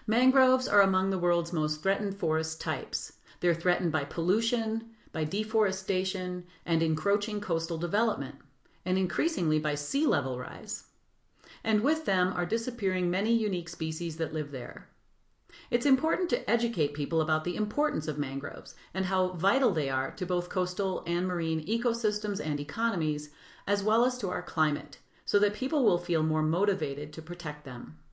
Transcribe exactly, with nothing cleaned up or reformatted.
Mangroves are among the world's most threatened forest types. They're threatened by pollution, by deforestation, and encroaching coastal development, and increasingly by sea level rise. And with them are disappearing many unique species that live there. It's important to educate people about the importance of mangroves and how vital they are to both coastal and marine ecosystems and economies, as well as to our climate, so that people will feel more motivated to protect them.